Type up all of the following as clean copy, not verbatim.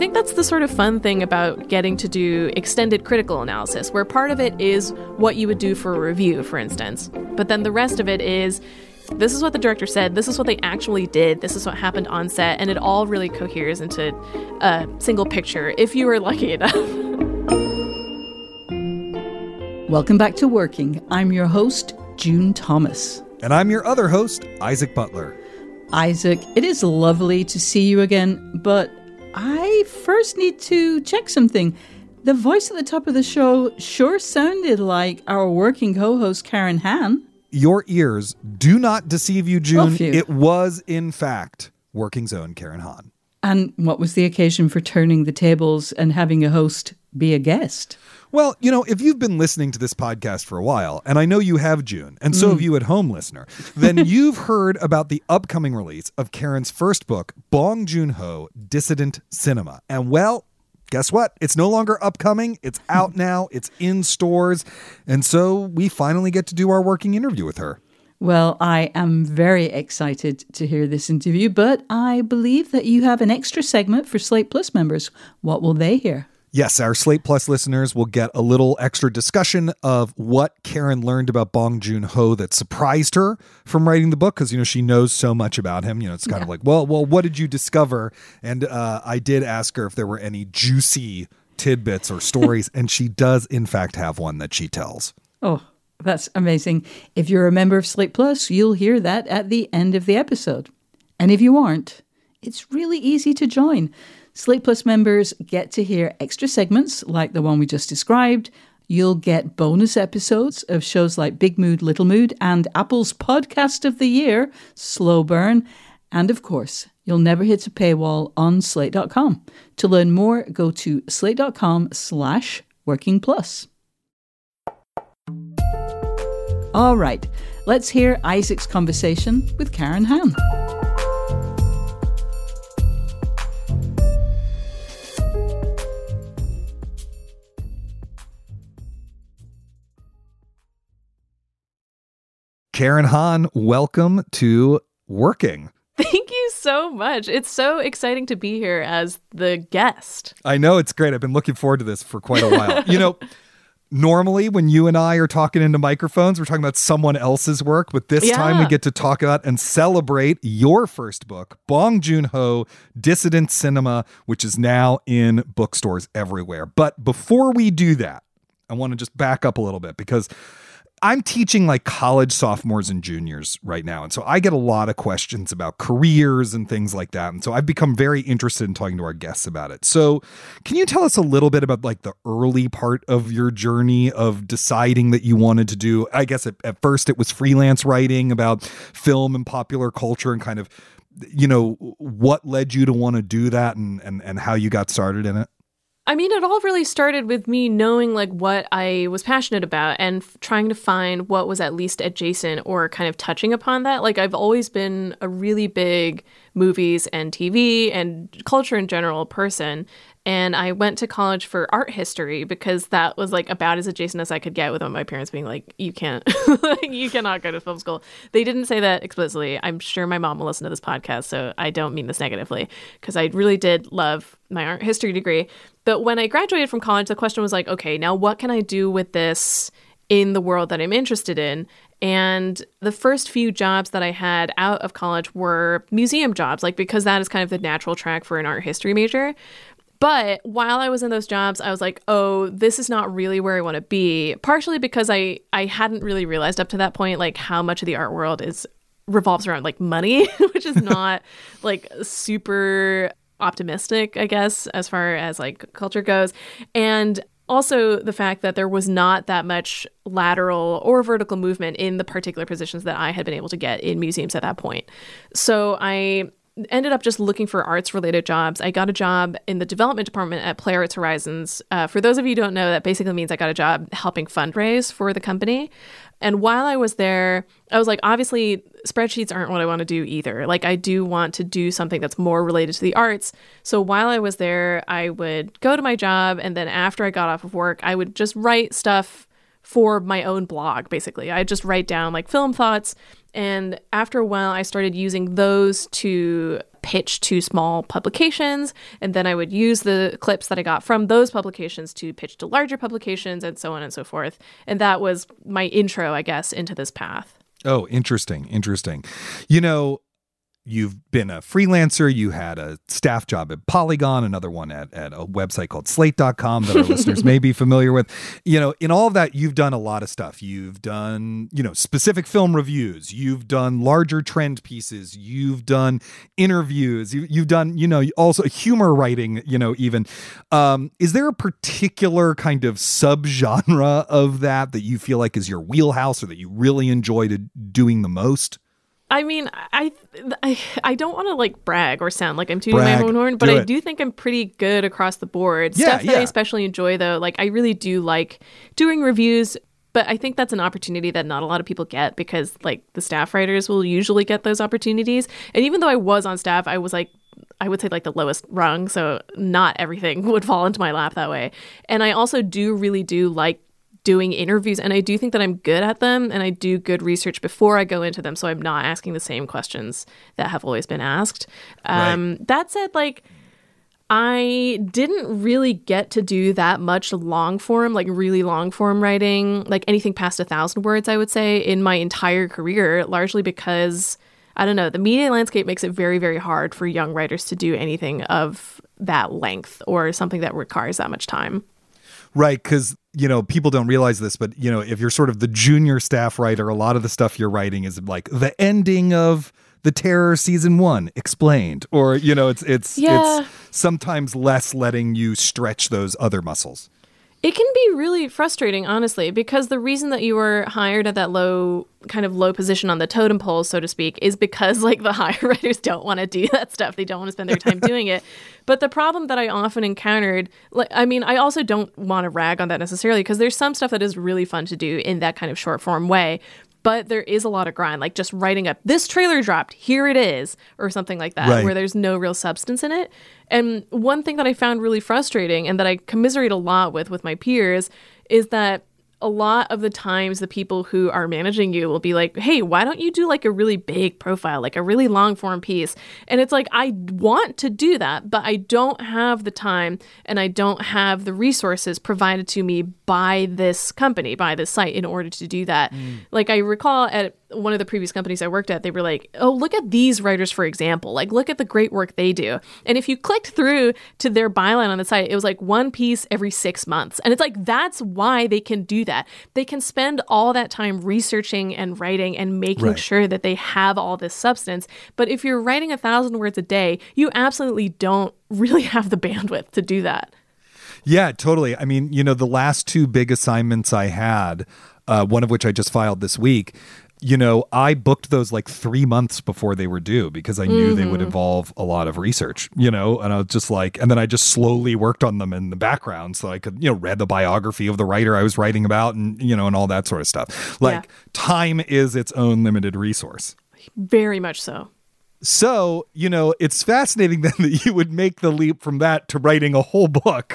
think that's the sort of fun thing about getting to do extended critical analysis, where part of it is what you would do for a review, for instance. But then the rest of it is, this is what the director said, this is what they actually did, this is what happened on set, and it all really coheres into a single picture, if you were lucky enough. Welcome back to Working. I'm your host, June Thomas. And I'm your other host, Isaac Butler. Isaac, it is lovely to see you again, but I first need to check something. The voice at the top of the show sure sounded like our working co-host, Karen Hahn. Your ears do not deceive you, June. Phew. It was, in fact, Working's own Karen Hahn. And what was the occasion for turning the tables and having a host be a guest? Well, you know, if you've been listening to this podcast for a while, and I know you have, June, and so have you at home, listener, then you've heard about the upcoming release of Karen's first book, Bong Joon-ho, Dissident Cinema. And well, guess what? It's no longer upcoming. It's out now. It's in stores. And so we finally get to do our working interview with her. Well, I am very excited to hear this interview, but I believe that you have an extra segment for Slate Plus members. What will they hear? Yes, our Slate Plus listeners will get a little extra discussion of what Karen learned about Bong Joon-ho that surprised her from writing the book, because, you know, she knows so much about him. You know, it's kind of like, well, what did you discover? And I did ask her if there were any juicy tidbits or stories, and she does, in fact, have one that she tells. Oh, that's amazing. If you're a member of Slate Plus, you'll hear that at the end of the episode. And if you aren't, it's really easy to join. Slate Plus members get to hear extra segments like the one we just described. You'll get bonus episodes of shows like Big Mood, Little Mood, and Apple's podcast of the year, Slow Burn. And of course, you'll never hit a paywall on Slate.com. To learn more, go to Slate.com/workingplus. All right, let's hear Isaac's conversation with Karen Hahn. Karen Hahn, welcome to Working. Thank you so much. It's so exciting to be here as the guest. I know, it's great. I've been looking forward to this for quite a while. You know, normally when you and I are talking into microphones, we're talking about someone else's work, but this time we get to talk about and celebrate your first book, Bong Joon-ho, Dissident Cinema, which is now in bookstores everywhere. But before we do that, I want to just back up a little bit, because I'm teaching like college sophomores and juniors right now. And so I get a lot of questions about careers and things like that. And so I've become very interested in talking to our guests about it. So can you tell us a little bit about like the early part of your journey of deciding that you wanted to do, I guess at first it was freelance writing about film and popular culture, and kind of, you know, what led you to want to do that and how you got started in it? I mean, it all really started with me knowing like what I was passionate about and trying to find what was at least adjacent or kind of touching upon that. Like, I've always been a really big movies and TV and culture in general person. And I went to college for art history because that was like about as adjacent as I could get without my parents being like, you can't, you cannot go to film school. They didn't say that explicitly. I'm sure my mom will listen to this podcast, so I don't mean this negatively, because I really did love my art history degree. But when I graduated from college, the question was like, okay, now what can I do with this in the world that I'm interested in? And the first few jobs that I had out of college were museum jobs, like because that is kind of the natural track for an art history major. But while I was in those jobs, I was like, oh, this is not really where I want to be, partially because I hadn't really realized up to that point, like how much of the art world revolves around like money, which is not like super optimistic, I guess, as far as like culture goes. And also the fact that there was not that much lateral or vertical movement in the particular positions that I had been able to get in museums at that point. So I ended up just looking for arts-related jobs. I got a job in the development department at Playwrights Horizons. For those of you who don't know, that basically means I got a job helping fundraise for the company. And while I was there, I was like, obviously, spreadsheets aren't what I want to do either. Like, I do want to do something that's more related to the arts. So while I was there, I would go to my job, and then after I got off of work, I would just write stuff for my own blog, basically. I'd just write down like film thoughts And after a while, I started using those to pitch to small publications. And then I would use the clips that I got from those publications to pitch to larger publications and so on and so forth. And that was my intro, I guess, into this path. Oh, interesting. You know, you've been a freelancer. You had a staff job at Polygon, another one at a website called Slate.com that our listeners may be familiar with. You know, in all of that, you've done a lot of stuff. You've done, you know, specific film reviews. You've done larger trend pieces. You've done interviews. You've done, you know, also humor writing, you know, even. Is there a particular kind of subgenre of that you feel like is your wheelhouse or that you really enjoy doing the most? I mean, I don't want to like brag or sound like I'm tooting my own horn, but I do think I'm pretty good across the board. Stuff that I especially enjoy, though, like I really do like doing reviews, but I think that's an opportunity that not a lot of people get because like the staff writers will usually get those opportunities. And even though I was on staff, I was like, I would say like the lowest rung, so not everything would fall into my lap that way. And I also really do like doing interviews, and I do think that I'm good at them, and I do good research before I go into them, so I'm not asking the same questions that have always been asked. Right. That said, like, I didn't really get to do that much long form, like really long form writing, like anything past 1,000 words, I would say, in my entire career, largely because, I don't know, the media landscape makes it very, very hard for young writers to do anything of that length or something that requires that much time. Right, because, you know, people don't realize this, but, you know, if you're sort of the junior staff writer, a lot of the stuff you're writing is like the ending of The Terror Season 1 explained, or, you know, it's sometimes less letting you stretch those other muscles. It can be really frustrating, honestly, because the reason that you were hired at that low position on the totem pole, so to speak, is because like the higher writers don't want to do that stuff. They don't want to spend their time doing it. But the problem that I often encountered, like, I mean, I also don't want to rag on that necessarily because there's some stuff that is really fun to do in that kind of short form way. But there is a lot of grind, like just writing up, this trailer dropped, here it is, or something like that, right, where there's no real substance in it. And one thing that I found really frustrating and that I commiserate a lot with my peers is that a lot of the times the people who are managing you will be like, hey, why don't you do like a really big profile, like a really long form piece? And it's like, I want to do that, but I don't have the time and I don't have the resources provided to me by this company, by this site in order to do that. Like I recall at one of the previous companies I worked at, they were like, oh, look at these writers, for example, like look at the great work they do. And if you clicked through to their byline on the site, it was like one piece every 6 months. And it's like, that's why they can do that. They can spend all that time researching and writing and making sure that they have all this substance. But if you're writing 1,000 words a day, you absolutely don't really have the bandwidth to do that. Yeah, totally. I mean, you know, the last two big assignments I had, one of which I just filed this week, you know, I booked those like 3 months before they were due because I knew they would involve a lot of research, you know, and I was just like, and then I just slowly worked on them in the background so I could, you know, read the biography of the writer I was writing about and, you know, and all that sort of stuff. Like time is its own limited resource. Very much so. So, you know, it's fascinating then that you would make the leap from that to writing a whole book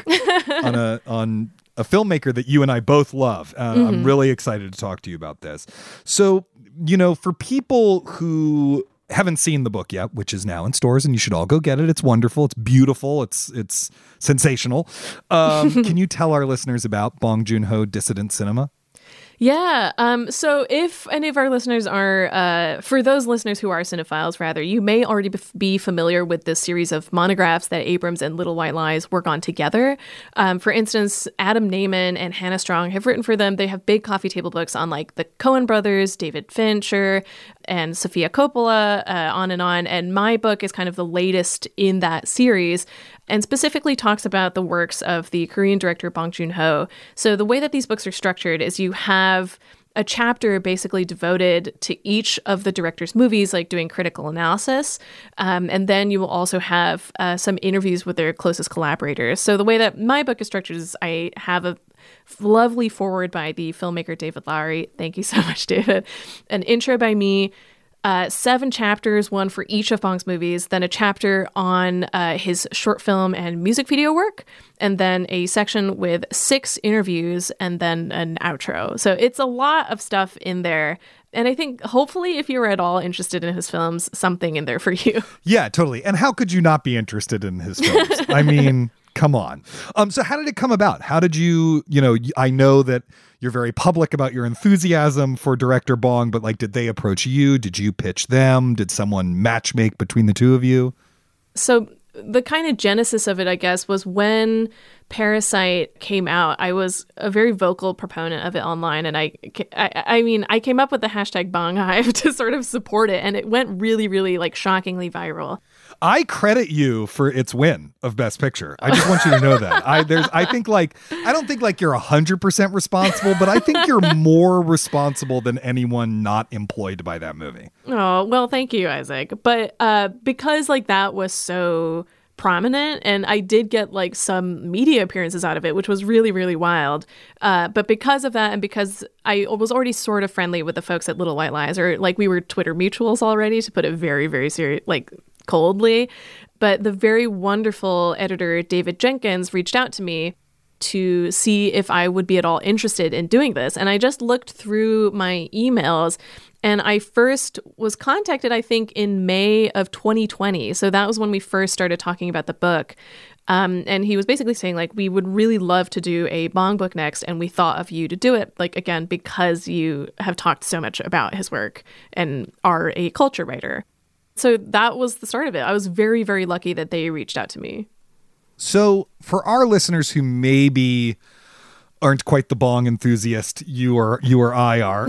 on a filmmaker that you and I both love. I'm really excited to talk to you about this. So, you know, for people who haven't seen the book yet, which is now in stores and you should all go get it. It's wonderful. It's beautiful. It's sensational. Can you tell our listeners about Bong Joon-ho Dissident Cinema? Yeah. So if any of our listeners are, for those listeners who are cinephiles, rather, you may already be familiar with this series of monographs that Abrams and Little White Lies work on together. For instance, Adam Naiman and Hannah Strong have written for them. They have big coffee table books on like the Coen brothers, David Fincher, and Sofia Coppola, on. And my book is kind of the latest in that series and specifically talks about the works of the Korean director Bong Joon-ho. So the way that these books are structured is you have a chapter basically devoted to each of the director's movies, like doing critical analysis. And then you will also have some interviews with their closest collaborators. So the way that my book is structured is I have a lovely foreword by the filmmaker David Lowery. Thank you so much, David. An intro by me. 7 chapters, one for each of Bong's movies, then a chapter on his short film and music video work, and then a section with 6 interviews, and then an outro. So it's a lot of stuff in there. And I think hopefully if you're at all interested in his films, something in there for you. Yeah, totally. And how could you not be interested in his films? I mean, come on. So how did it come about? How did you I know that you're very public about your enthusiasm for director Bong, but like, did they approach you? Did you pitch them? Did someone matchmake between the two of you? So the kind of genesis of it, I guess, was when Parasite came out. I was a very vocal proponent of it online, and I mean, I came up with the hashtag BongHive to sort of support it, and it went really, really like shockingly viral. I credit you for its win of Best Picture. I just want you to know that. I don't think like you're 100% responsible, but I think you're more responsible than anyone not employed by that movie. Oh, well, thank you, Isaac. But because like that was so prominent, and I did get like some media appearances out of it, which was really, really wild. But because of that, and because I was already sort of friendly with the folks at Little White Lies, or like we were Twitter mutuals already, to put it very, very serious, like coldly. But the very wonderful editor, David Jenkins, reached out to me to see if I would be at all interested in doing this. And I just looked through my emails, and I first was contacted, I think, in May of 2020. So that was when we first started talking about the book. And he was basically saying, like, we would really love to do a Bong book next, and we thought of you to do it, like, again, because you have talked so much about his work and are a culture writer. So that was the start of it. I was very, very lucky that they reached out to me. So for our listeners who maybe aren't quite the Bong enthusiast you or I are,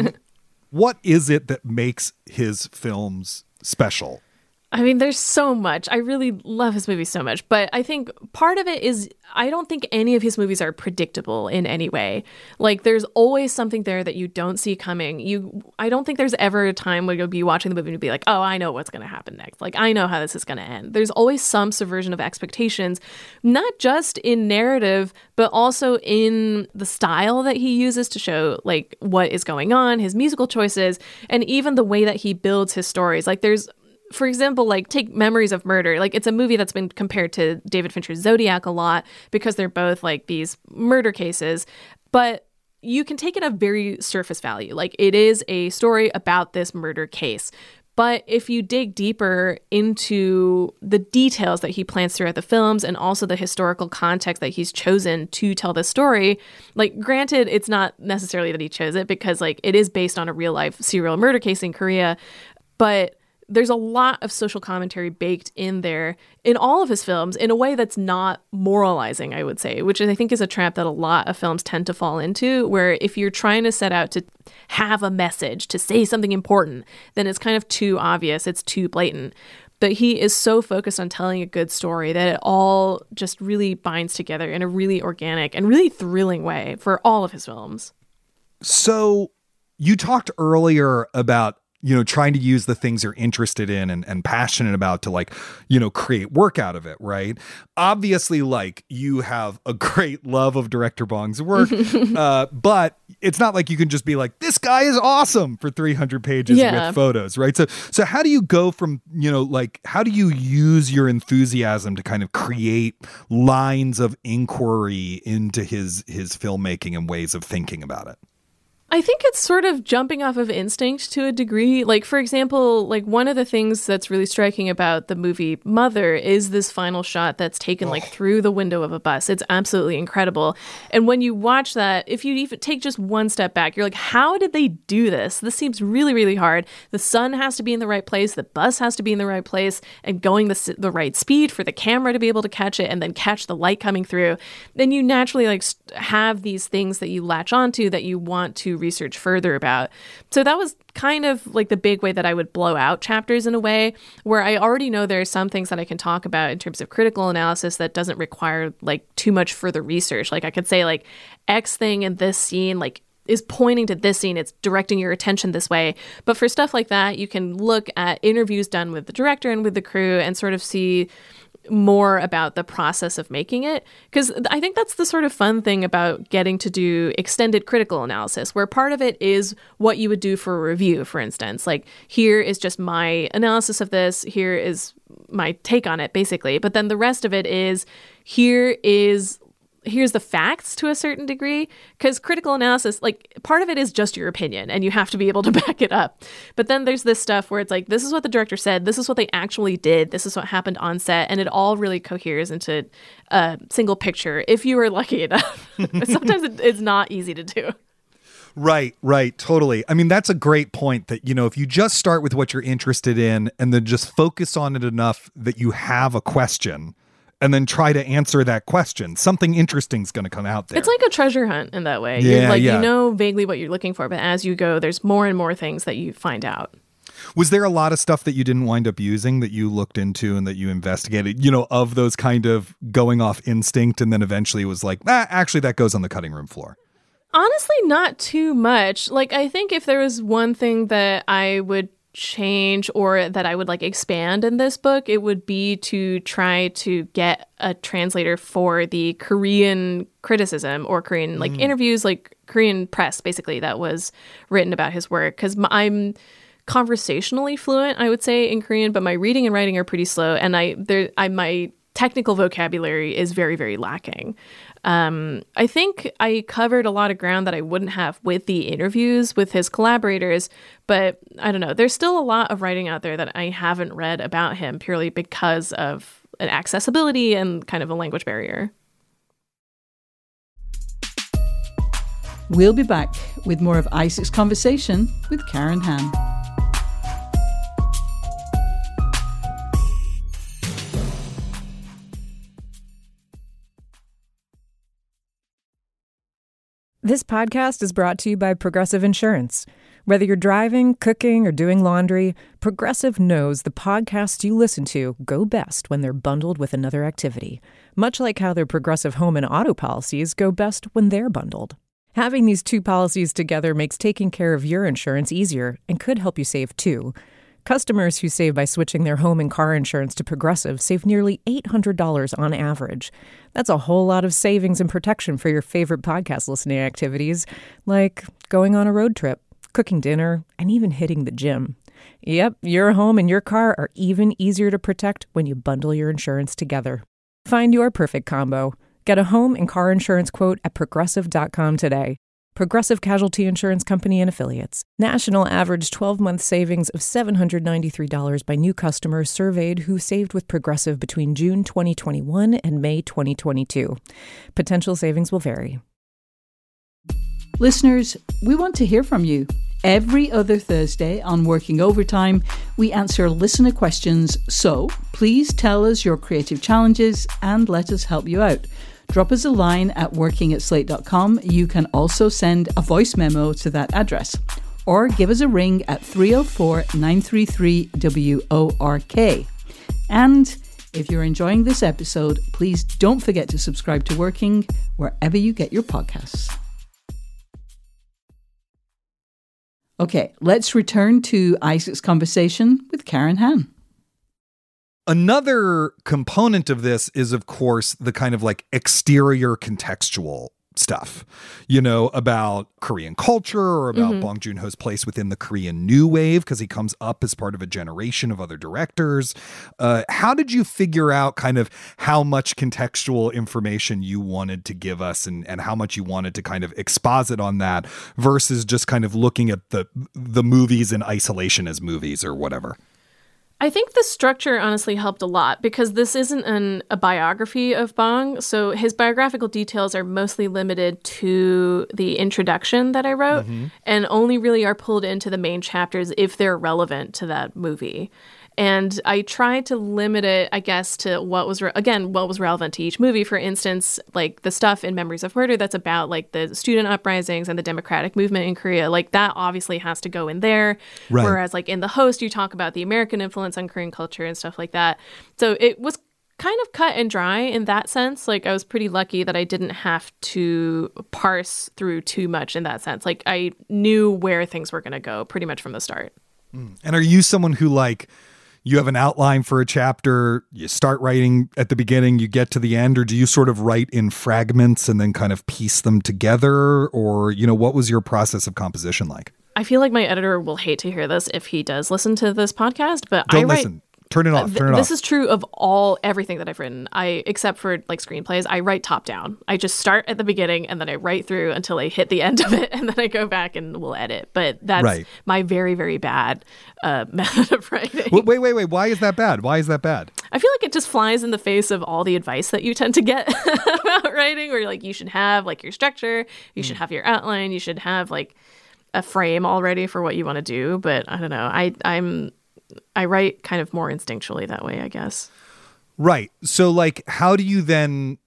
what is it that makes his films special? I mean, there's so much. I really love his movies so much. But I think part of it is I don't think any of his movies are predictable in any way. Like, there's always something there that you don't see coming. I don't think there's ever a time where you'll be watching the movie and you'll be like, oh, I know what's going to happen next. Like, I know how this is going to end. There's always some subversion of expectations, not just in narrative, but also in the style that he uses to show, like, what is going on, his musical choices, and even the way that he builds his stories. Like, there's, for example, like, take Memories of Murder. Like, it's a movie that's been compared to David Fincher's Zodiac a lot because they're both like these murder cases, but you can take it at very surface value. Like, it is a story about this murder case. But if you dig deeper into the details that he plants throughout the films, and also the historical context that he's chosen to tell the story, like, granted, it's not necessarily that he chose it, because like it is based on a real life serial murder case in Korea, but there's a lot of social commentary baked in there in all of his films in a way that's not moralizing, I would say, which I think is a trap that a lot of films tend to fall into, where if you're trying to set out to have a message, to say something important, then it's kind of too obvious, it's too blatant. But he is so focused on telling a good story that it all just really binds together in a really organic and really thrilling way for all of his films. So you talked earlier about trying to use the things you're interested in and passionate about to, like, create work out of it, right? Obviously, like, you have a great love of director Bong's work, but it's not like you can just be like, this guy is awesome for 300 pages with photos, right? So how do you go from, how do you use your enthusiasm to kind of create lines of inquiry into his filmmaking and ways of thinking about it? I think it's sort of jumping off of instinct to a degree. Like, for example, like, one of the things that's really striking about the movie Mother is this final shot that's taken like through the window of a bus. It's absolutely incredible. And when you watch that, if you even take just one step back, you're like, how did they do this? This seems really, really hard. The sun has to be in the right place. The bus has to be in the right place and going the right speed for the camera to be able to catch it and then catch the light coming through. Then you naturally like have these things that you latch onto that you want to research further about. So that was kind of like the big way that I would blow out chapters in a way, where I already know there are some things that I can talk about in terms of critical analysis that doesn't require like too much further research. Like, I could say like X thing in this scene like is pointing to this scene, it's directing your attention this way. But for stuff like that, you can look at interviews done with the director and with the crew and sort of see more about the process of making it, because I think that's the sort of fun thing about getting to do extended critical analysis, where part of it is what you would do for a review, for instance. Like, here is just my analysis of this, here is my take on it, basically. But then the rest of it is, here's the facts to a certain degree, because critical analysis, like, part of it is just your opinion and you have to be able to back it up. But then there's this stuff where it's like, this is what the director said, this is what they actually did, this is what happened on set, and it all really coheres into a single picture if you were lucky enough. Sometimes it's not easy to do. Right, totally. I mean, that's a great point that, if you just start with what you're interested in and then just focus on it enough that you have a question, and then try to answer that question, something interesting is going to come out there. It's like a treasure hunt in that way. Yeah, you know vaguely what you're looking for, but as you go, there's more and more things that you find out. Was there a lot of stuff that you didn't wind up using that you looked into and that you investigated, of those kind of going off instinct, and then eventually it was like, actually that goes on the cutting room floor? Honestly, not too much. Like, I think if there was one thing that I would change or that I would expand in this book, it would be to try to get a translator for the Korean criticism or Korean interviews, Korean press basically, that was written about his work, because I'm conversationally fluent, I would say, in Korean, but my reading and writing are pretty slow, and my technical vocabulary is very, very lacking. I think I covered a lot of ground that I wouldn't have with the interviews with his collaborators, but I don't know. There's still a lot of writing out there that I haven't read about him purely because of an accessibility and kind of a language barrier. We'll be back with more of Isaac's conversation with Karen Han. This podcast is brought to you by Progressive Insurance. Whether you're driving, cooking, or doing laundry, Progressive knows the podcasts you listen to go best when they're bundled with another activity, much like how their Progressive home and auto policies go best when they're bundled. Having these two policies together makes taking care of your insurance easier and could help you save too. Customers who save by switching their home and car insurance to Progressive save nearly $800 on average. That's a whole lot of savings and protection for your favorite podcast listening activities, like going on a road trip, cooking dinner, and even hitting the gym. Yep, your home and your car are even easier to protect when you bundle your insurance together. Find your perfect combo. Get a home and car insurance quote at Progressive.com today. Progressive Casualty Insurance Company and Affiliates. National average 12-month savings of $793 by new customers surveyed who saved with Progressive between June 2021 and May 2022. Potential savings will vary. Listeners, we want to hear from you. Every other Thursday on Working Overtime, we answer listener questions. So please tell us your creative challenges and let us help you out. Drop us a line at working@slate.com. You can also send a voice memo to that address, or give us a ring at 304-933-WORK. And if you're enjoying this episode, please don't forget to subscribe to Working wherever you get your podcasts. Okay, let's return to Isaac's conversation with Karen Han. Another component of this is, of course, the kind of exterior contextual stuff, about Korean culture or about Bong Joon-ho's place within the Korean New Wave, because he comes up as part of a generation of other directors. How did you figure out kind of how much contextual information you wanted to give us and how much you wanted to kind of exposit on that versus just kind of looking at the movies in isolation as movies or whatever? I think the structure honestly helped a lot because this isn't a biography of Bong. So his biographical details are mostly limited to the introduction that I wrote and only really are pulled into the main chapters if they're relevant to that movie. And I tried to limit it, I guess, to what was relevant to each movie. For instance, the stuff in Memories of Murder that's about the student uprisings and the democratic movement in Korea, that obviously has to go in there. Right. Whereas in The Host, you talk about the American influence on Korean culture and stuff like that. So it was kind of cut and dry in that sense. I was pretty lucky that I didn't have to parse through too much in that sense. I knew where things were going to go pretty much from the start. And are you someone who you have an outline for a chapter, you start writing at the beginning, you get to the end, or do you sort of write in fragments and then kind of piece them together? Or, what was your process of composition like? I feel like my editor will hate to hear this if he does listen to this podcast, but Don't listen. Turn it off. This is true of everything that I've written. Except for like screenplays, I write top down. I just start at the beginning and then I write through until I hit the end of it, and then I go back and we'll edit. But that's my very, very bad method of writing. Wait. Why is that bad? I feel like it just flies in the face of all the advice that you tend to get about writing, where like you should have like your structure, you should have your outline, you should have like a frame already for what you want to do. But I don't know. I write kind of more instinctually that way, I guess. Right. So like, how do you then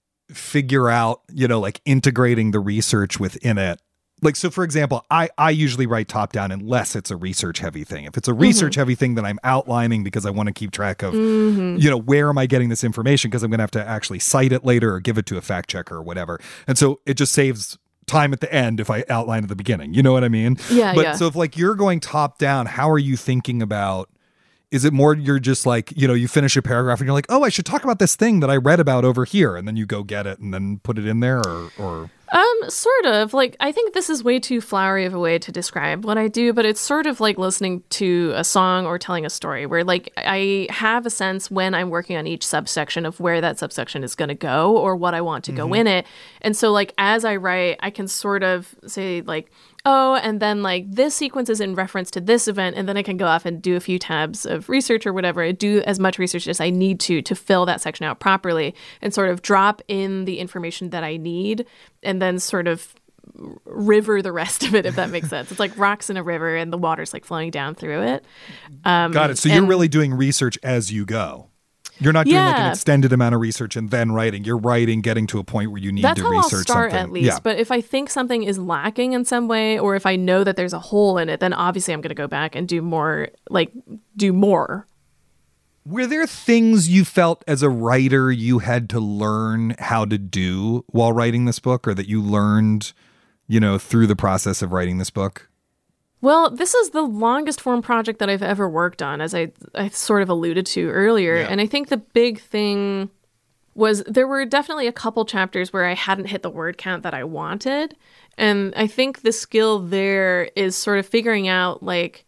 figure out, like integrating the research within it? Like, so for example, I usually write top down unless it's a research heavy thing. If it's a research heavy thing, then I'm outlining because I want to keep track of, where am I getting this information? Because I'm going to have to actually cite it later or give it to a fact checker or whatever. And so it just saves time at the end if I outline at the beginning. You know what I mean? Yeah. But so if like you're going top down, how are you thinking about, is it more you're just like, you finish a paragraph and you're like, oh, I should talk about this thing that I read about over here, and then you go get it and then put it in there, or sort of. Like, I think this is way too flowery of a way to describe what I do, but it's sort of like listening to a song or telling a story, where like I have a sense when I'm working on each subsection of where that subsection is going to go or what I want to go in it. And so like as I write, I can sort of say like, oh, and then like this sequence is in reference to this event, and then I can go off and do a few tabs of research or whatever. I do as much research as I need to fill that section out properly, and sort of drop in the information that I need, and then sort of river the rest of it, if that makes sense. It's like rocks in a river and the water's like flowing down through it. Got it. So you're really doing research as you go. You're not doing like an extended amount of research and then writing. You're writing, getting to a point where you need to research something. That's how I'll start at least. Yeah. But if I think something is lacking in some way, or if I know that there's a hole in it, then obviously I'm going to go back and do more. Were there things you felt as a writer you had to learn how to do while writing this book, or that you learned, through the process of writing this book? Well, this is the longest form project that I've ever worked on, as I sort of alluded to earlier. Yeah. And I think the big thing was there were definitely a couple chapters where I hadn't hit the word count that I wanted. And I think the skill there is sort of figuring out,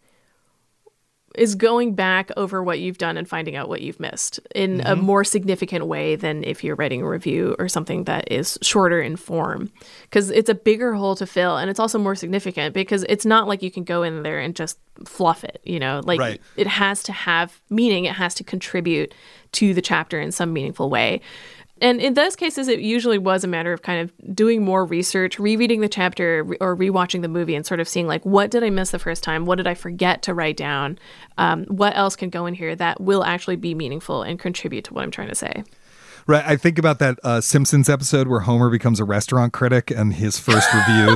is going back over what you've done and finding out what you've missed in a more significant way than if you're writing a review or something that is shorter in form. Because it's a bigger hole to fill, and it's also more significant because it's not like you can go in there and just fluff it, Right. It has to have meaning. It has to contribute to the chapter in some meaningful way. And in those cases, it usually was a matter of kind of doing more research, rereading the chapter or rewatching the movie and sort of seeing what did I miss the first time? What did I forget to write down? What else can go in here that will actually be meaningful and contribute to what I'm trying to say? Right. I think about that Simpsons episode where Homer becomes a restaurant critic, and his first review,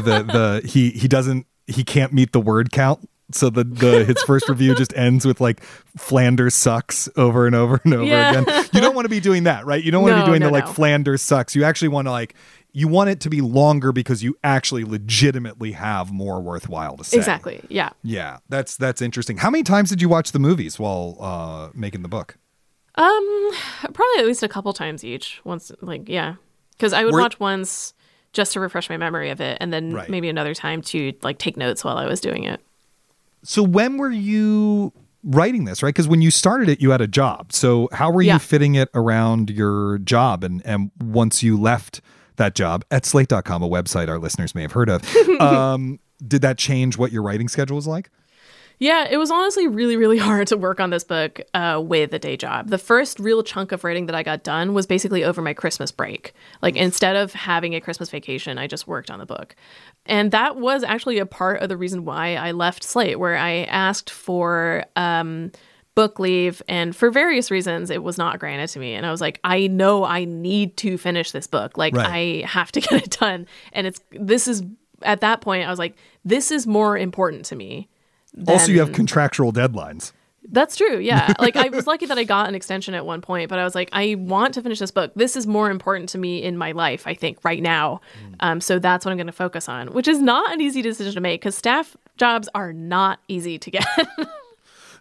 he can't meet the word count. So his first review just ends with Flanders sucks over and over and over again. You don't want to be doing that, right? You don't want to be doing Flanders sucks. You actually want to you want it to be longer because you actually legitimately have more worthwhile to say. Exactly. Yeah. Yeah. That's interesting. How many times did you watch the movies while making the book? Probably at least a couple times each. Once, because I would watch once just to refresh my memory of it, and then maybe another time to take notes while I was doing it. So when were you writing this, right? Because when you started it, you had a job. So how were you fitting it around your job? And once you left that job at Slate.com, a website our listeners may have heard of, did that change what your writing schedule was like? Yeah, it was honestly really, really hard to work on this book with a day job. The first real chunk of writing that I got done was basically over my Christmas break. Instead of having a Christmas vacation, I just worked on the book. And that was actually a part of the reason why I left Slate, where I asked for book leave, and for various reasons, it was not granted to me. And I was like, I know I need to finish this book. I have to get it done. And at that point, I was like, this is more important to me. Also, you have contractual deadlines. That's true. Yeah. I was lucky that I got an extension at one point, but I was like, I want to finish this book. This is more important to me in my life, I think, right now. So that's what I'm going to focus on, which is not an easy decision to make because staff jobs are not easy to get.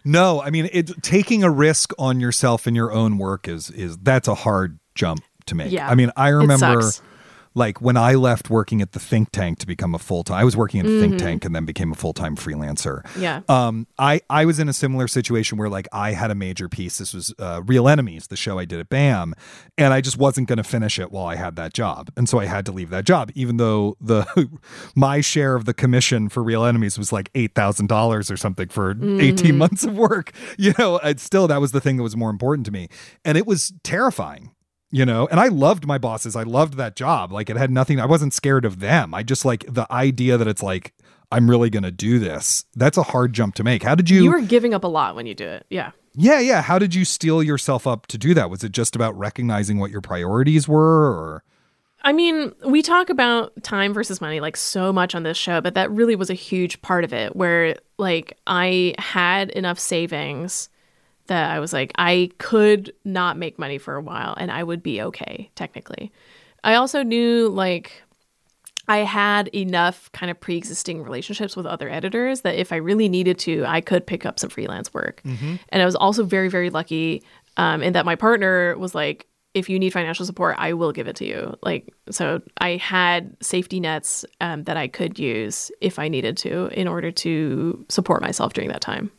No, I mean, taking a risk on yourself and your own work is that's a hard jump to make. Yeah, I mean, I remember it sucks. like when I left working at the think tank to become a full-time, I was working at the think tank and then became a full-time freelancer. Yeah. I was in a similar situation where like I had a major piece. This was Real Enemies, the show I did at BAM. And I just wasn't going to finish it while I had that job. And so I had to leave that job, even though my share of the commission for Real Enemies was like $8,000 or something for 18 months of work. You know, still, that was the thing that was more important to me. And it was terrifying. You know, and I loved my bosses. I loved that job. Like it had nothing. I wasn't scared of them. I just like the idea that it's like, I'm really going to do this. That's a hard jump to make. How did you? You were giving up a lot when you do it. Yeah. Yeah. How did you steel yourself up to do that? Was it just about recognizing what your priorities were or? I mean, we talk about time versus money like so much on this show, but that really was a huge part of it where like I had enough savings that I was like, I could not make money for a while and I would be okay, technically. I also knew like I had enough kind of pre-existing relationships with other editors that if I really needed to, I could pick up some freelance work. And I was also very, very lucky in that my partner was like, if you need financial support, I will give it to you. Like, so I had safety nets that I could use if I needed to in order to support myself during that time.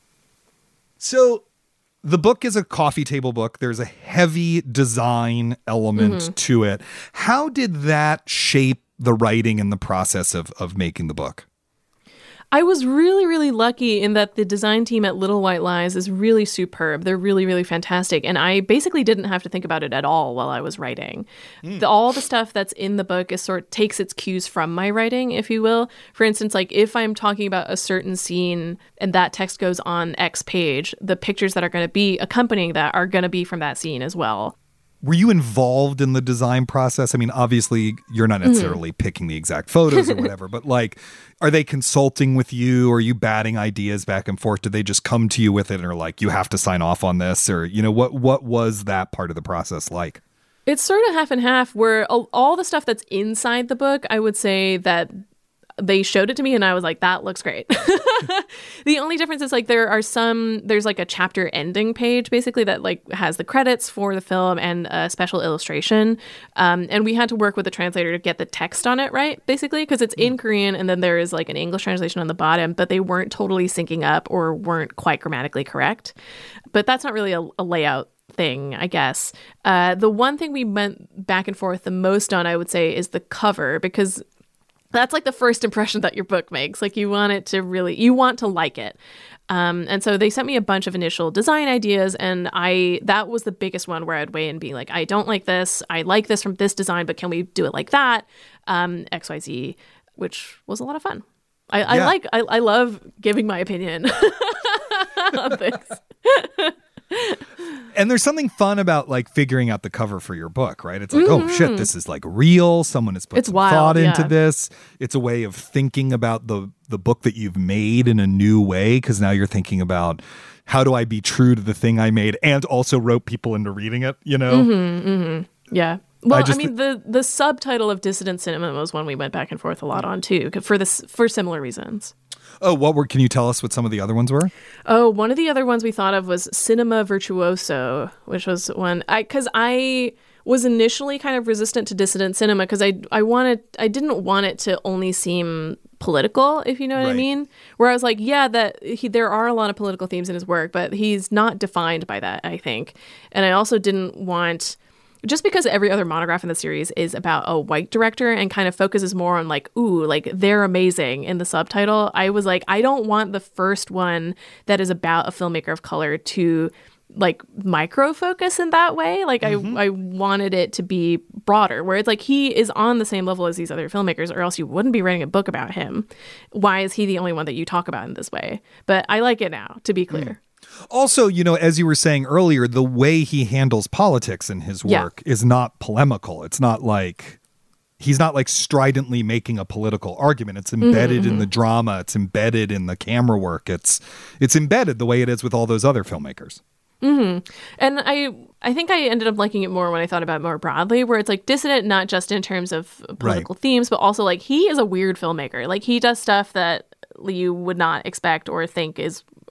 So the book is a coffee table book. There's a heavy design element to it. How did that shape the writing and the process of making the book? I was really, really lucky in that the design team at Little White Lies is really superb. They're really, really fantastic. And I basically didn't have to think about it at all while I was writing. All the stuff that's in the book is sort of takes its cues from my writing, if you will. For instance, like if I'm talking about a certain scene and that text goes on X page, the pictures that are going to be accompanying that are going to be from that scene as well. Were you involved in the design process? I mean, obviously, you're not necessarily picking the exact photos or whatever, but like, are they consulting with you? Are you batting ideas back and forth? Do they just come to you with it and are like, you have to sign off on this? Or, you know, what was that part of the process like? It's sort of half and half where all the stuff that's inside the book, I would say that they showed it to me and I was like, that looks great. The only difference is like there's like a chapter ending page basically that like has the credits for the film and a special illustration. And we had to work with the translator to get the text on it right, basically, because it's in Korean and then there is like an English translation on the bottom, but they weren't totally syncing up or weren't quite grammatically correct. But that's not really a layout thing, I guess. The one thing we went back and forth the most on, I would say, is the cover, because that's like the first impression that your book makes. Like you want to like it. And so they sent me a bunch of initial design ideas and that was the biggest one where I'd weigh in being like, I don't like this. I like this from this design, but can we do it like that? XYZ, which was a lot of fun. I love giving my opinion on things. And there's something fun about like figuring out the cover for your book, right? It's like, oh shit, this is like real. Someone has put some thought into this. It's a way of thinking about the book that you've made in a new way, because now you're thinking about how do I be true to the thing I made and also rope people into reading it, you know? Yeah. Well, I mean, the subtitle of Dissident Cinema was one we went back and forth a lot on too, for similar reasons. Oh, can you tell us what some of the other ones were? Oh, one of the other ones we thought of was Cinema Virtuoso, which was one because I was initially kind of resistant to dissident cinema because I didn't want it to only seem political, if you know what I mean. Where I was like, yeah, there are a lot of political themes in his work, but he's not defined by that, I think. And I also didn't want. Just because every other monograph in the series is about a white director and kind of focuses more on like, ooh, like they're amazing in the subtitle, I was like, I don't want the first one that is about a filmmaker of color to like micro focus in that way. Like I wanted it to be broader, where it's like he is on the same level as these other filmmakers, or else you wouldn't be writing a book about him. Why is he the only one that you talk about in this way? But I like it now, to be clear. Also, you know, as you were saying earlier, the way he handles politics in his work is not polemical. It's not like he's not like stridently making a political argument. It's embedded in the drama. It's embedded in the camera work. It's embedded the way it is with all those other filmmakers. And I think I ended up liking it more when I thought about it more broadly, where it's like dissident, not just in terms of political themes, but also like he is a weird filmmaker. Like he does stuff that you would not expect or think is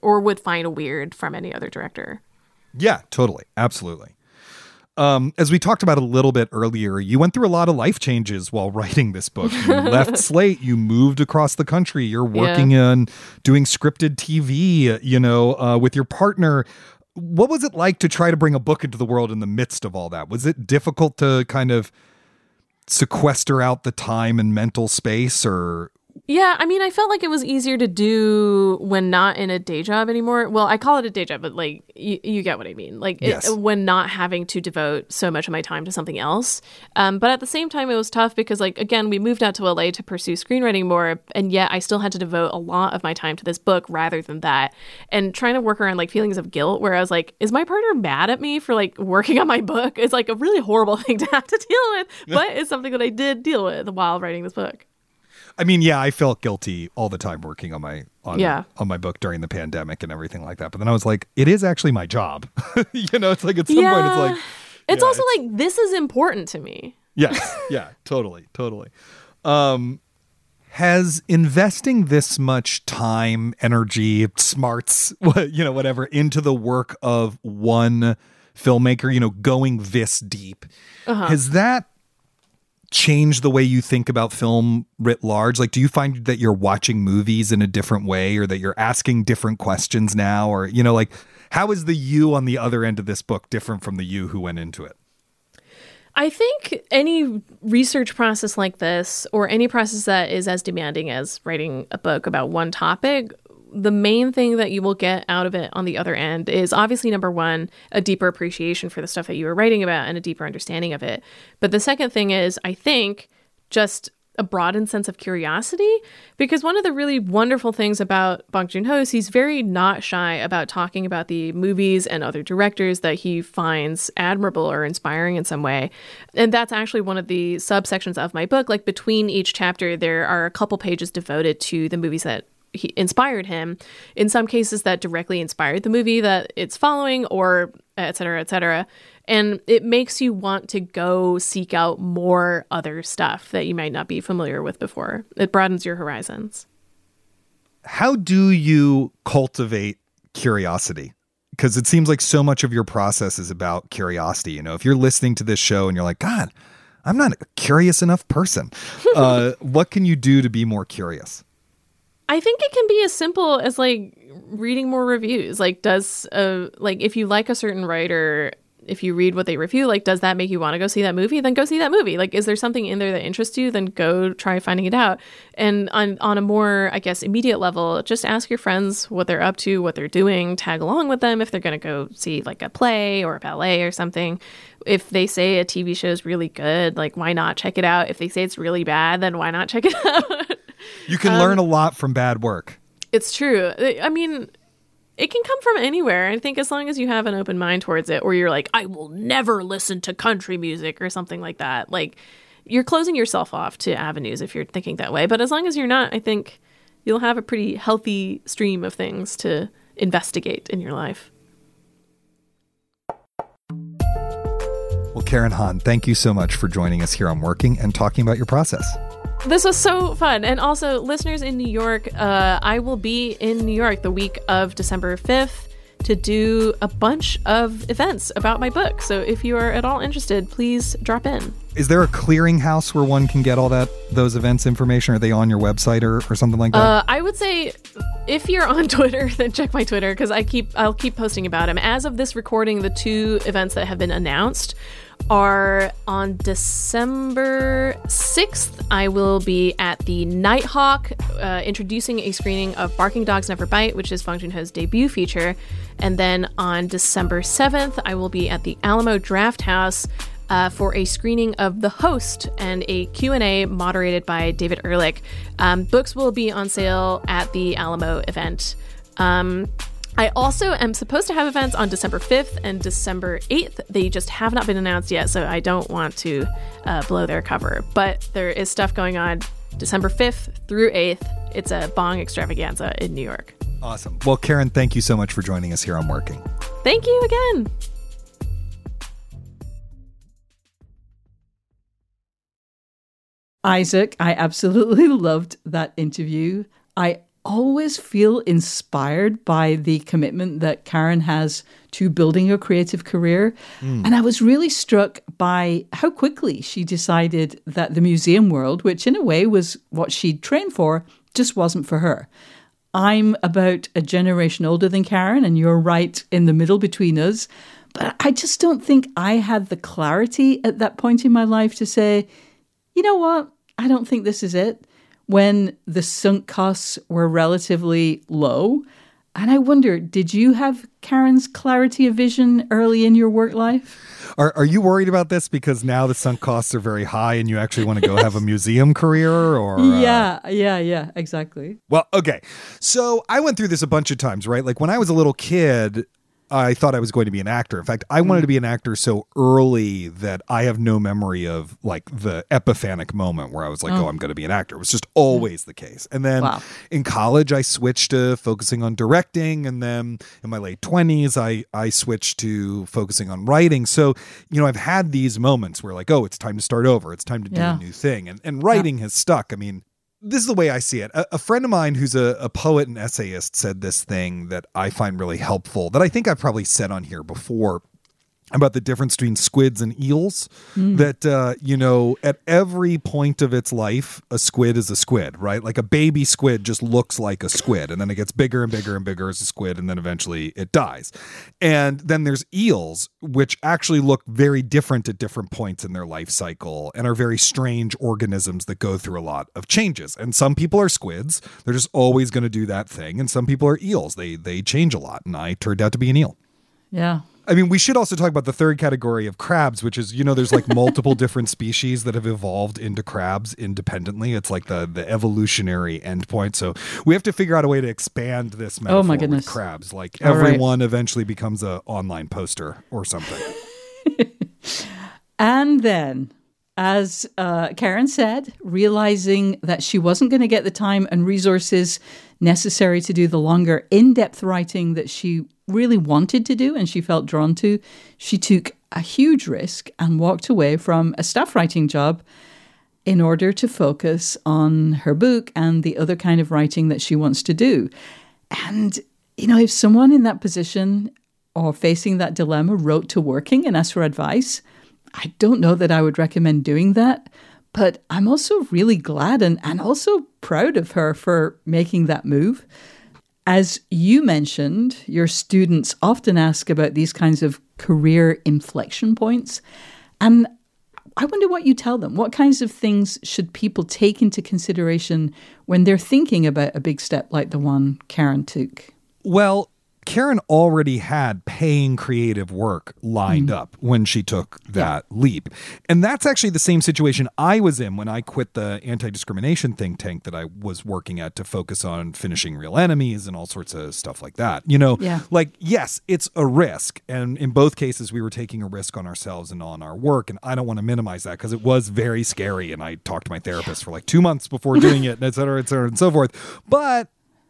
or would find weird from any other director. Yeah, totally. Absolutely. As we talked about a little bit earlier, you went through a lot of life changes while writing this book. You left Slate, you moved across the country, you're working on doing scripted TV, with your partner. What was it like to try to bring a book into the world in the midst of all that? Was it difficult to kind of sequester out the time and mental space, or? Yeah, I mean, I felt like it was easier to do when not in a day job anymore. Well, I call it a day job, but like you get what I mean. Like when not having to devote so much of my time to something else. But at the same time, it was tough because, like, again, we moved out to LA to pursue screenwriting more, and yet I still had to devote a lot of my time to this book rather than that. And trying to work around like feelings of guilt, where I was like, is my partner mad at me for like working on my book? It's like a really horrible thing to have to deal with, but it's something that I did deal with while writing this book. I mean, yeah, I felt guilty all the time working on my book during the pandemic and everything like that. But then I was like, it is actually my job. It's like at some point it's like it's also like, this is important to me. Yes. Yeah, totally. Has investing this much time, energy, smarts, whatever, into the work of one filmmaker, going this deep, has that change the way you think about film writ large? Like, do you find that you're watching movies in a different way, or that you're asking different questions now, or, like, how is the you on the other end of this book different from the you who went into it? I think any research process like this, or any process that is as demanding as writing a book about one topic, the main thing that you will get out of it on the other end is obviously, number one, a deeper appreciation for the stuff that you were writing about and a deeper understanding of it. But the second thing is, I think, just a broadened sense of curiosity, because one of the really wonderful things about Bong Joon-ho is he's very not shy about talking about the movies and other directors that he finds admirable or inspiring in some way. And that's actually one of the subsections of my book. Like, between each chapter, there are a couple pages devoted to the movies that he inspired him, in some cases that directly inspired the movie that it's following, or et cetera, et cetera. And it makes you want to go seek out more other stuff that you might not be familiar with before. It broadens your horizons. How do you cultivate curiosity? Because it seems like so much of your process is about curiosity. If you're listening to this show and you're like, God, I'm not a curious enough person. What can you do to be more curious? I think it can be as simple as like reading more reviews. Like, if you like a certain writer, if you read what they review, like, does that make you want to go see that movie? Then go see that movie. Like, is there something in there that interests you? Then go try finding it out. And on a more, I guess, immediate level, just ask your friends what they're up to, what they're doing, tag along with them if they're going to go see like a play or a ballet or something. If they say a TV show is really good, like, why not check it out? If they say it's really bad, then why not check it out? You can learn a lot from bad work. It's true. I mean, it can come from anywhere. I think as long as you have an open mind towards it, or you're like, I will never listen to country music or something like that. Like, you're closing yourself off to avenues if you're thinking that way. But as long as you're not, I think you'll have a pretty healthy stream of things to investigate in your life. Well, Karen Han, thank you so much for joining us here on Working and talking about your process. This was so fun. And also, listeners in New York, I will be in New York the week of December 5th to do a bunch of events about my book. So if you are at all interested, please drop in. Is there a clearinghouse where one can get all those events information? Are they on your website or something like that? I would say if you're on Twitter, then check my Twitter, because I'll keep posting about them. As of this recording, the two events that have been announced are on December 6th. I will be at the Nighthawk, introducing a screening of Barking Dogs Never Bite, which is Bong Joon-ho's debut feature. And then on December 7th, I will be at the Alamo Drafthouse for a screening of The Host and a Q&A moderated by David Ehrlich. Books will be on sale at the Alamo event. I also am supposed to have events on December 5th and December 8th. They just have not been announced yet, so I don't want to blow their cover. But there is stuff going on December 5th through 8th. It's a Bong extravaganza in New York. Awesome. Well, Karen, thank you so much for joining us here on Working. Thank you again. Isaac, I absolutely loved that interview. I always feel inspired by the commitment that Karen has to building a creative career. And I was really struck by how quickly she decided that the museum world, which in a way was what she'd trained for, just wasn't for her. I'm about a generation older than Karen, and you're right in the middle between us. But I just don't think I had the clarity at that point in my life to say, you know what, I don't think this is it, when the sunk costs were relatively low. And I wonder, did you have Karen's clarity of vision early in your work life? Are you worried about this because now the sunk costs are very high and you actually want to go have a museum career? Or Yeah, exactly. Well, okay. So I went through this a bunch of times, right? Like when I was a little kid, I thought I was going to be an actor. In fact, I wanted to be an actor so early that I have no memory of like the epiphanic moment where I was like, oh, I'm going to be an actor. It was just always the case. And then in college, I switched to focusing on directing. And then in my late 20s, I switched to focusing on writing. So, you know, I've had these moments where like, oh, it's time to start over. It's time to do a new thing. And writing has stuck. I mean, this is the way I see it. A friend of mine who's a poet and essayist said this thing that I find really helpful, that I think I've probably said on here before, about the difference between squids and eels. That, you know, at every point of its life, a squid is a squid, right? Like a baby squid just looks like a squid, and then it gets bigger and bigger and bigger as a squid, and then eventually it dies. And then there's eels, which actually look very different at different points in their life cycle and are very strange organisms that go through a lot of changes. And some people are squids. They're just always going to do that thing. And some people are eels. They change a lot. And I turned out to be an eel. Yeah. I mean, we should also talk about the third category of crabs, which is, you know, there's like multiple different species that have evolved into crabs independently. It's like the evolutionary endpoint. So we have to figure out a way to expand this metaphor with crabs. Like everyone eventually becomes an online poster or something. And then, as Karen said, realizing that she wasn't going to get the time and resources necessary to do the longer in-depth writing that she really wanted to do and she felt drawn to, she took a huge risk and walked away from a staff writing job in order to focus on her book and the other kind of writing that she wants to do. And, you know, if someone in that position or facing that dilemma wrote to Working and asked for advice, I don't know that I would recommend doing that. But I'm also really glad and also proud of her for making that move. As you mentioned, your students often ask about these kinds of career inflection points. And I wonder what you tell them. What kinds of things should people take into consideration when they're thinking about a big step like the one Karen took? Well, Karen already had paying creative work lined up when she took that leap. And that's actually the same situation I was in when I quit the anti-discrimination think tank that I was working at to focus on finishing Real Enemies and all sorts of stuff like that. You know, like, yes, it's a risk. And in both cases, we were taking a risk on ourselves and on our work. And I don't want to minimize that because it was very scary. And I talked to my therapist for like 2 months before doing it, et cetera, and so forth. But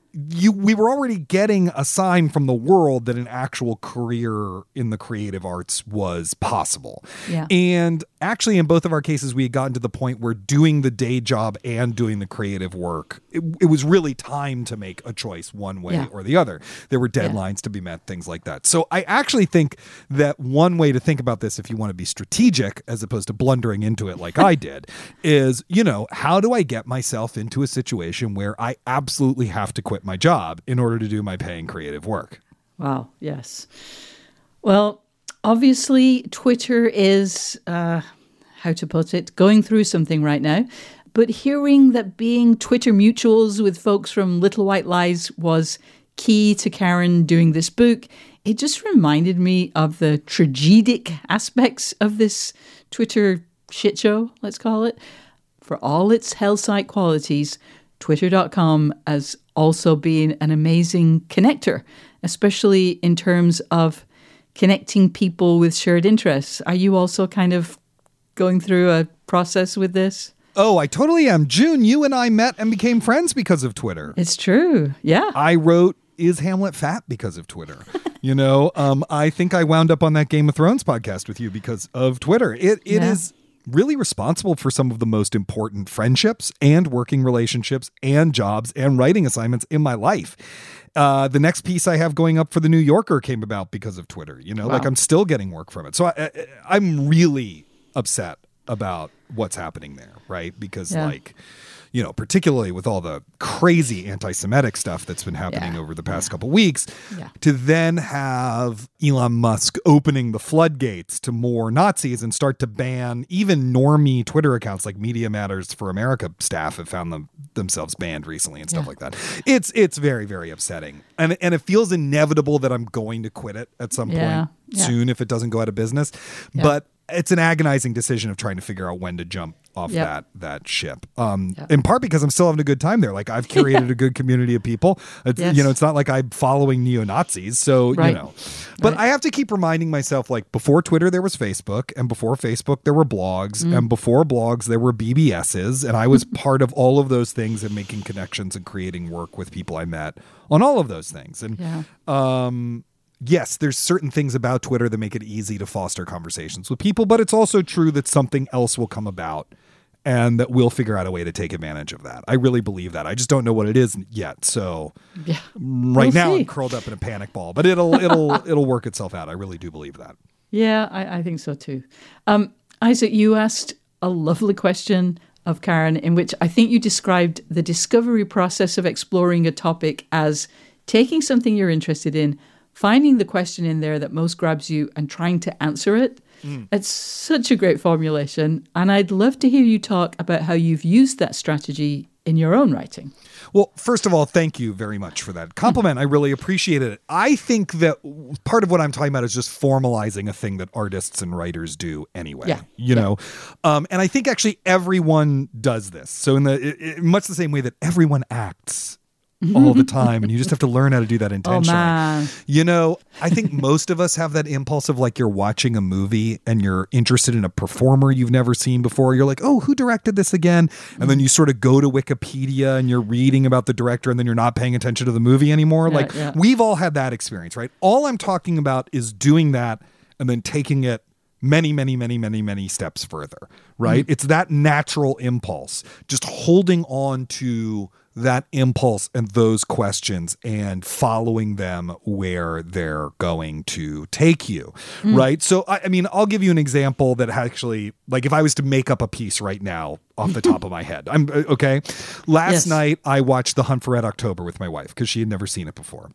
we were already getting a sign from the world that an actual career in the creative arts was possible. Yeah. And actually, in both of our cases, we had gotten to the point where doing the day job and doing the creative work, it was really time to make a choice one way or the other. There were deadlines to be met, things like that. So I actually think that one way to think about this, if you want to be strategic, as opposed to blundering into it like I did, is, you know, how do I get myself into a situation where I absolutely have to quit my job in order to do my paying creative work? Wow. Yes. Well, obviously, Twitter is, how to put it, going through something right now. But hearing that being Twitter mutuals with folks from Little White Lies was key to Karen doing this book, it just reminded me of the tragic aspects of this Twitter shit show, let's call it. For all its hell site qualities, Twitter.com has also been an amazing connector, especially in terms of connecting people with shared interests. Are you also kind of going through a process with this? Oh, I totally am. June, you and I met and became friends because of Twitter. It's true. Yeah. I wrote Is Hamlet Fat because of Twitter. You know, I think I wound up on that Game of Thrones podcast with you because of Twitter. It is really responsible for some of the most important friendships and working relationships and jobs and writing assignments in my life. The next piece I have going up for the New Yorker came about because of Twitter. Wow. Like I'm still getting work from it. So I'm really upset about what's happening there, right? Because particularly with all the crazy anti-Semitic stuff that's been happening over the past couple weeks, to then have Elon Musk opening the floodgates to more Nazis and start to ban even normie Twitter accounts, like Media Matters for America staff have found themselves banned recently and stuff like that. It's very, very upsetting. And it feels inevitable that I'm going to quit it at some point soon if it doesn't go out of business. Yeah. But it's an agonizing decision of trying to figure out when to jump off that ship. In part because I'm still having a good time there. Like I've curated a good community of people. It's not like I'm following neo-Nazis. So, but I have to keep reminding myself, like before Twitter, there was Facebook, and before Facebook, there were blogs, and before blogs, there were BBSs. And I was part of all of those things and making connections and creating work with people I met on all of those things. And, yes, there's certain things about Twitter that make it easy to foster conversations with people, but it's also true that something else will come about and that we'll figure out a way to take advantage of that. I really believe that. I just don't know what it is yet. So right now I'm curled up in a panic ball, but it'll work itself out. I really do believe that. Yeah, I think so too. Isaac, you asked a lovely question of Karen in which I think you described the discovery process of exploring a topic as taking something you're interested in, finding the question in there that most grabs you and trying to answer it. It's such a great formulation. And I'd love to hear you talk about how you've used that strategy in your own writing. Well, first of all, thank you very much for that compliment. I really appreciated it. I think that part of what I'm talking about is just formalizing a thing that artists and writers do anyway, know? And I think actually everyone does this. So in much the same way that everyone acts all the time, and you just have to learn how to do that intentionally. I think most of us have that impulse of like you're watching a movie and you're interested in a performer you've never seen before. You're like, oh, who directed this again? And then you sort of go to Wikipedia and you're reading about the director and then you're not paying attention to the movie anymore. We've all had that experience, right? All I'm talking about is doing that and then taking it many, many, many, many, many steps further, right? It's that natural impulse, just holding on to that impulse and those questions and following them where they're going to take you, right? So, I mean, I'll give you an example that actually, like if I was to make up a piece right now off the top of my head, I'm okay. Last night, I watched The Hunt for Red October with my wife because she had never seen it before.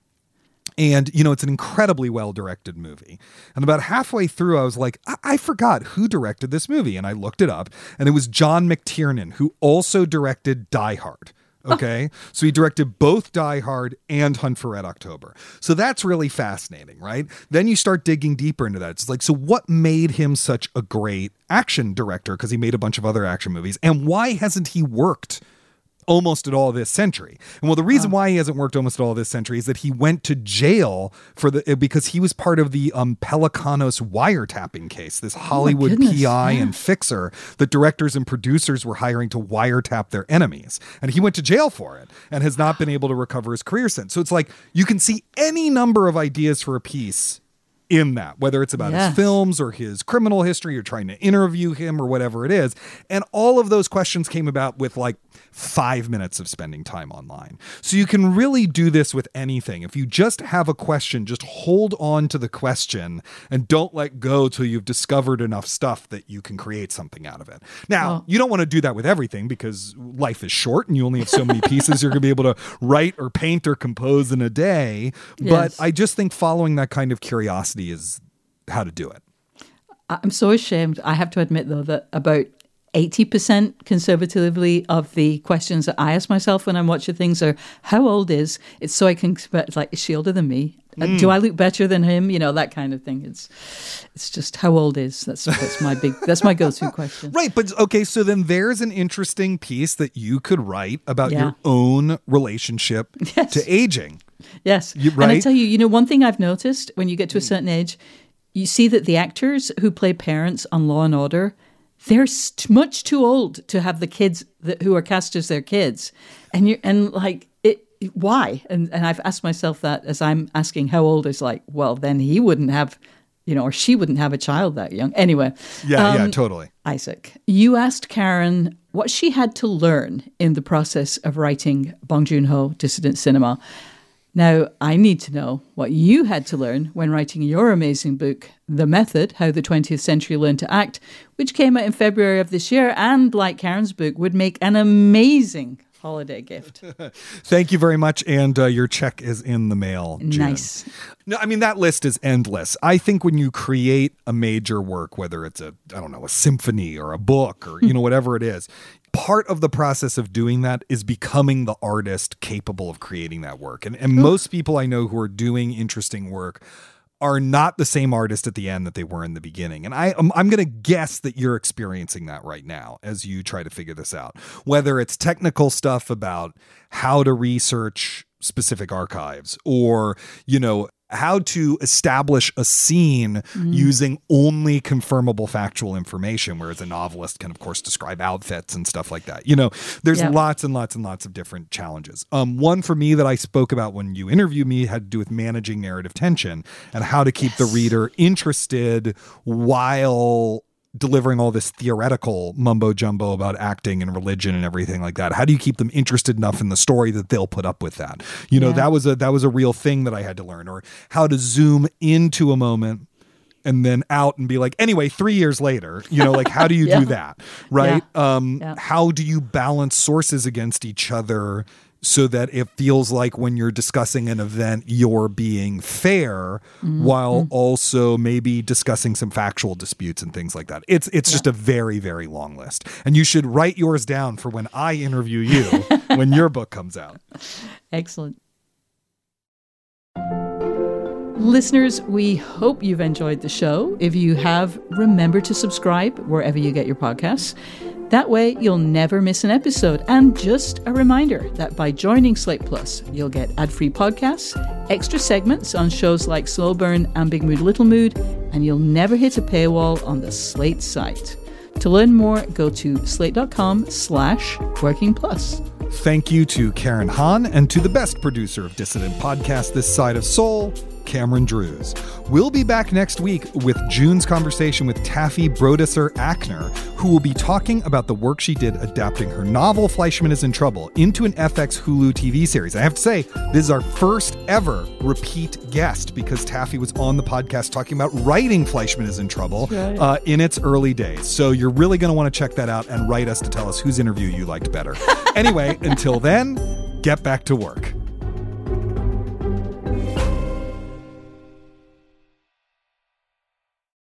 And, it's an incredibly well-directed movie. And about halfway through, I was like, I forgot who directed this movie. And I looked it up, and it was John McTiernan, who also directed Die Hard. Okay. So he directed both Die Hard and Hunt for Red October. So that's really fascinating, right? Then you start digging deeper into that. It's like, so what made him such a great action director? Because he made a bunch of other action movies. And why hasn't he worked almost at all this century? And well, the reason why he hasn't worked almost at all this century is that he went to jail because he was part of the Pelicanos wiretapping case, this Hollywood PI and fixer that directors and producers were hiring to wiretap their enemies. And he went to jail for it and has not been able to recover his career since. So it's like you can see any number of ideas for a piece in that, whether it's about his films or his criminal history or trying to interview him or whatever it is. And all of those questions came about with like 5 minutes of spending time online. So you can really do this with anything. If you just have a question, just hold on to the question and don't let go till you've discovered enough stuff that you can create something out of it. Now, you don't want to do that with everything because life is short and you only have so many pieces you're going to be able to write or paint or compose in a day. But I just think following that kind of curiosity is how to do it. I'm so ashamed. I have to admit, though, that about 80% conservatively of the questions that I ask myself when I'm watching things are, how old is? It's so I can expect, like, is she older than me? Do I look better than him? That kind of thing. It's just how old is? That's my go-to question. Right, but okay, so then there's an interesting piece that you could write about your own relationship to aging. Yes. And I tell you, one thing I've noticed when you get to a certain age, you see that the actors who play parents on Law and Order, they're much too old to have the kids who are cast as their kids. Why? And I've asked myself that as I'm asking how old is, like, well, then he wouldn't have or she wouldn't have a child that young. Anyway. Yeah, totally. Isaac, you asked Karen what she had to learn in the process of writing Bong Joon-ho Dissident Cinema. Now, I need to know what you had to learn when writing your amazing book, The Method, How the 20th Century Learned to Act, which came out in February of this year and, like Karen's book, would make an amazing holiday gift. Thank you very much. And your check is in the mail, June. Nice. No, I mean, that list is endless. I think when you create a major work, whether it's a symphony or a book or, whatever it is, part of the process of doing that is becoming the artist capable of creating that work. And most people I know who are doing interesting work are not the same artist at the end that they were in the beginning. And I'm going to guess that you're experiencing that right now as you try to figure this out, whether it's technical stuff about how to research specific archives or, how to establish a scene using only confirmable factual information, whereas a novelist can, of course, describe outfits and stuff like that. There's lots and lots and lots of different challenges. One for me that I spoke about when you interviewed me had to do with managing narrative tension and how to keep the reader interested while delivering all this theoretical mumbo jumbo about acting and religion and everything like that. How do you keep them interested enough in the story that they'll put up with that? That was a real thing that I had to learn, or how to zoom into a moment and then out and be like, anyway, 3 years later, how do you do that? Right. How do you balance sources against each other so that it feels like when you're discussing an event, you're being fair while also maybe discussing some factual disputes and things like that. It's just a very, very long list. And you should write yours down for when I interview you when your book comes out. Excellent. Listeners, we hope you've enjoyed the show. If you have, remember to subscribe wherever you get your podcasts. That way, you'll never miss an episode. And just a reminder that by joining Slate Plus, you'll get ad-free podcasts, extra segments on shows like Slow Burn and Big Mood, Little Mood, and you'll never hit a paywall on the Slate site. To learn more, go to slate.com/workingplus. Thank you to Karen Han and to the best producer of Dissident Podcast this side of Seoul, Cameron Drews. We'll be back next week with June's conversation with Taffy Brodesser-Akner, who will be talking about the work she did adapting her novel Fleischman is in Trouble into an FX Hulu TV series. I have to say, this is our first ever repeat guest because Taffy was on the podcast talking about writing Fleischman is in Trouble in its early days. So you're really going to want to check that out and write us to tell us whose interview you liked better. Anyway, until then, get back to work.